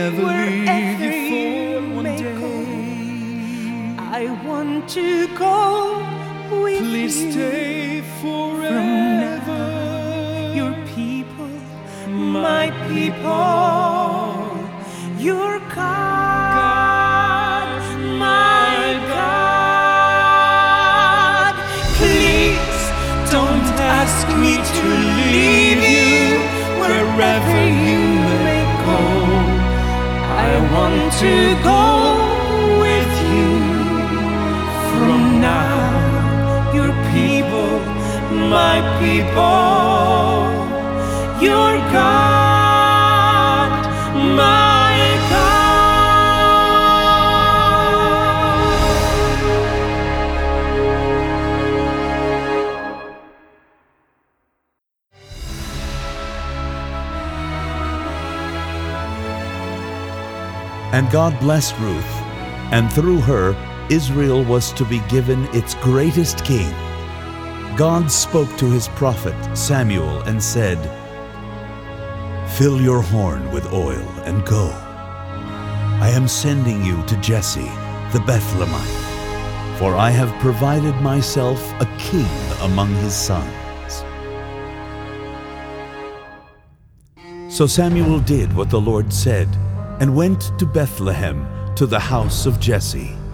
never leave you for one may day. go. I want to go with Please you. stay forever. Your people, my people, your God, my God. Please don't ask me to leave you wherever you may go. I want to go with you from now. Your people, my people, your God, my God. And God blessed Ruth, and through her Israel was to be given its greatest king. God spoke to his prophet Samuel and said, "Fill your horn with oil and go. I am sending you to Jesse the Bethlehemite, for I have provided myself a king among his sons." So Samuel did what the Lord said, and went to Bethlehem to the house of Jesse.